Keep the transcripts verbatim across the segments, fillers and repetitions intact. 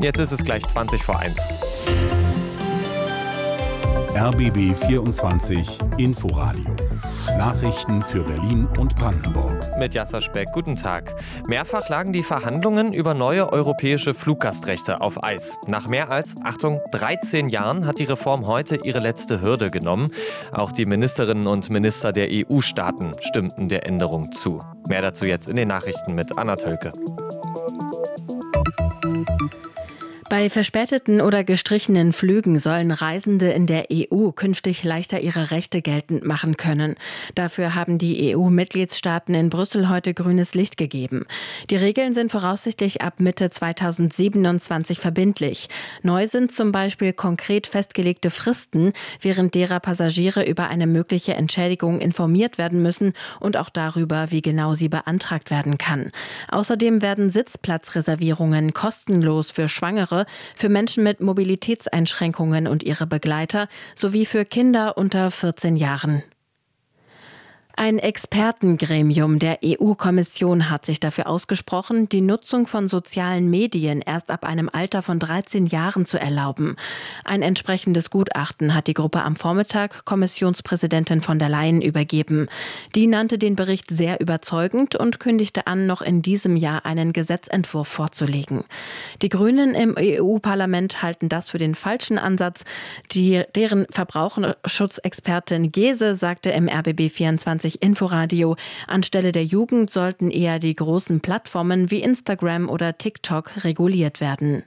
Jetzt ist es gleich zwanzig vor eins. R B B vierundzwanzig Inforadio. Nachrichten für Berlin und Brandenburg. Mit Jasser Speck, guten Tag. Mehrfach lagen die Verhandlungen über neue europäische Fluggastrechte auf Eis. Nach mehr als, Achtung, dreizehn Jahren hat die Reform heute ihre letzte Hürde genommen. Auch die Ministerinnen und Minister der E U-Staaten stimmten der Änderung zu. Mehr dazu jetzt in den Nachrichten mit Anna Tölke. Bei verspäteten oder gestrichenen Flügen sollen Reisende in der E U künftig leichter ihre Rechte geltend machen können. Dafür haben die E U-Mitgliedstaaten in Brüssel heute grünes Licht gegeben. Die Regeln sind voraussichtlich ab Mitte zweitausendsiebenundzwanzig verbindlich. Neu sind zum Beispiel konkret festgelegte Fristen, während derer Passagiere über eine mögliche Entschädigung informiert werden müssen und auch darüber, wie genau sie beantragt werden kann. Außerdem werden Sitzplatzreservierungen kostenlos für Schwangere, für Menschen mit Mobilitätseinschränkungen und ihre Begleiter sowie für Kinder unter vierzehn Jahren. Ein Expertengremium der E U-Kommission hat sich dafür ausgesprochen, die Nutzung von sozialen Medien erst ab einem Alter von dreizehn Jahren zu erlauben. Ein entsprechendes Gutachten hat die Gruppe am Vormittag Kommissionspräsidentin von der Leyen übergeben. Die nannte den Bericht sehr überzeugend und kündigte an, noch in diesem Jahr einen Gesetzentwurf vorzulegen. Die Grünen im E U-Parlament halten das für den falschen Ansatz. Die, deren Verbraucherschutzexpertin Gese sagte im R B B vierundzwanzig Inforadio, anstelle der Jugend sollten eher die großen Plattformen wie Instagram oder TikTok reguliert werden.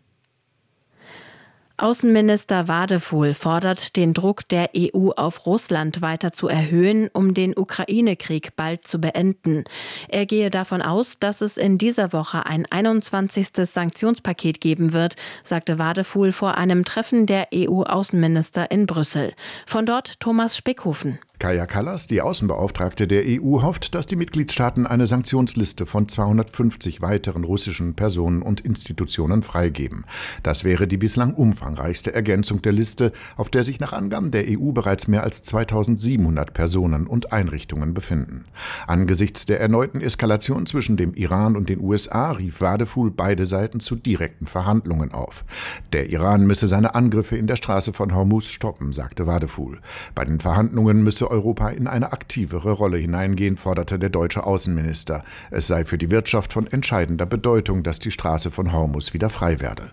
Außenminister Wadefuhl fordert, den Druck der E U auf Russland weiter zu erhöhen, um den Ukraine-Krieg bald zu beenden. Er gehe davon aus, dass es in dieser Woche ein einundzwanzigstes Sanktionspaket geben wird, sagte Wadefuhl vor einem Treffen der E U-Außenminister in Brüssel. Von dort Thomas Spickhofen. Kaja Kallas, die Außenbeauftragte der E U, hofft, dass die Mitgliedstaaten eine Sanktionsliste von zweihundertfünfzig weiteren russischen Personen und Institutionen freigeben. Das wäre die bislang umfangreichste Ergänzung der Liste, auf der sich nach Angaben der E U bereits mehr als zweitausendsiebenhundert Personen und Einrichtungen befinden. Angesichts der erneuten Eskalation zwischen dem Iran und den U S A rief Wadefuhl beide Seiten zu direkten Verhandlungen auf. Der Iran müsse seine Angriffe in der Straße von Hormuz stoppen, sagte Wadefuhl. Bei den Verhandlungen müsse Europa in eine aktivere Rolle hineingehen, forderte der deutsche Außenminister. Es sei für die Wirtschaft von entscheidender Bedeutung, dass die Straße von Hormuz wieder frei werde.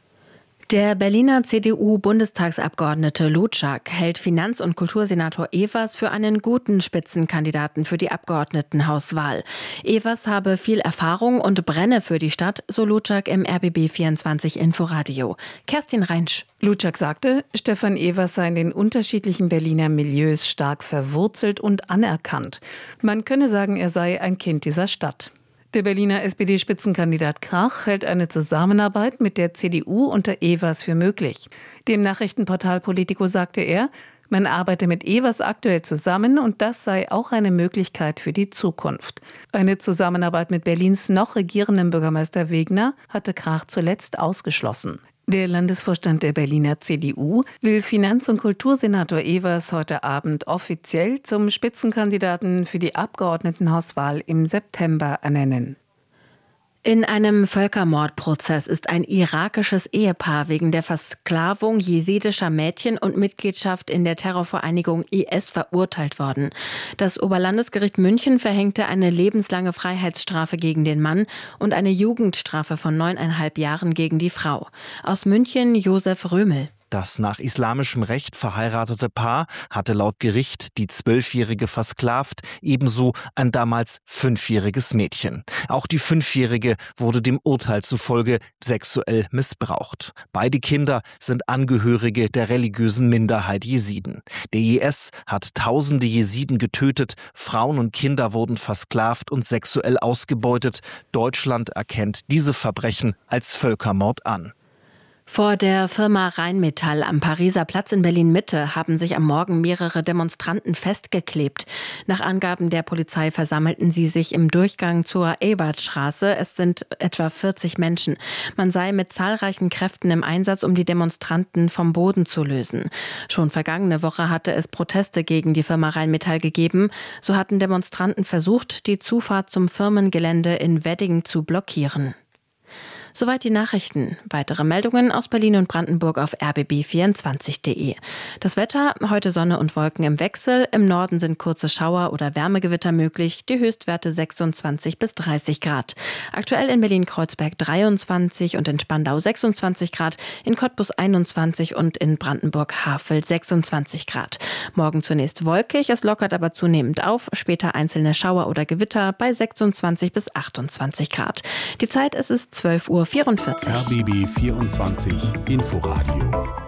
Der Berliner C D U-Bundestagsabgeordnete Luczak hält Finanz- und Kultursenator Evers für einen guten Spitzenkandidaten für die Abgeordnetenhauswahl. Evers habe viel Erfahrung und brenne für die Stadt, so Luczak im R B B vierundzwanzig Inforadio. Kerstin Reinsch. Luczak sagte, Stefan Evers sei in den unterschiedlichen Berliner Milieus stark verwurzelt und anerkannt. Man könne sagen, er sei ein Kind dieser Stadt. Der Berliner S P D-Spitzenkandidat Krach hält eine Zusammenarbeit mit der C D U unter Evers für möglich. Dem Nachrichtenportal Politico sagte er, man arbeite mit Evers aktuell zusammen und das sei auch eine Möglichkeit für die Zukunft. Eine Zusammenarbeit mit Berlins noch regierendem Bürgermeister Wegner hatte Krach zuletzt ausgeschlossen. Der Landesvorstand der Berliner C D U will Finanz- und Kultursenator Evers heute Abend offiziell zum Spitzenkandidaten für die Abgeordnetenhauswahl im September ernennen. In einem Völkermordprozess ist ein irakisches Ehepaar wegen der Versklavung jesidischer Mädchen und Mitgliedschaft in der Terrorvereinigung I S verurteilt worden. Das Oberlandesgericht München verhängte eine lebenslange Freiheitsstrafe gegen den Mann und eine Jugendstrafe von neuneinhalb Jahren gegen die Frau. Aus München Josef Römel. Das nach islamischem Recht verheiratete Paar hatte laut Gericht die Zwölfjährige versklavt, ebenso ein damals fünfjähriges Mädchen. Auch die Fünfjährige wurde dem Urteil zufolge sexuell missbraucht. Beide Kinder sind Angehörige der religiösen Minderheit Jesiden. Der I S hat tausende Jesiden getötet, Frauen und Kinder wurden versklavt und sexuell ausgebeutet. Deutschland erkennt diese Verbrechen als Völkermord an. Vor der Firma Rheinmetall am Pariser Platz in Berlin-Mitte haben sich am Morgen mehrere Demonstranten festgeklebt. Nach Angaben der Polizei versammelten sie sich im Durchgang zur Ebertstraße. Es sind etwa vierzig Menschen. Man sei mit zahlreichen Kräften im Einsatz, um die Demonstranten vom Boden zu lösen. Schon vergangene Woche hatte es Proteste gegen die Firma Rheinmetall gegeben. So hatten Demonstranten versucht, die Zufahrt zum Firmengelände in Wedding zu blockieren. Soweit die Nachrichten. Weitere Meldungen aus Berlin und Brandenburg auf r b b vierundzwanzig punkt de. Das Wetter, heute Sonne und Wolken im Wechsel. Im Norden sind kurze Schauer oder Wärmegewitter möglich. Die Höchstwerte sechsundzwanzig bis dreißig Grad. Aktuell in Berlin-Kreuzberg dreiundzwanzig und in Spandau sechsundzwanzig Grad, in Cottbus einundzwanzig und in Brandenburg-Havel sechsundzwanzig Grad. Morgen zunächst wolkig, es lockert aber zunehmend auf. Später einzelne Schauer oder Gewitter bei sechsundzwanzig bis achtundzwanzig Grad. Die Zeit, es ist zwölf Uhr vierundvierzig. R B B vierundzwanzig Inforadio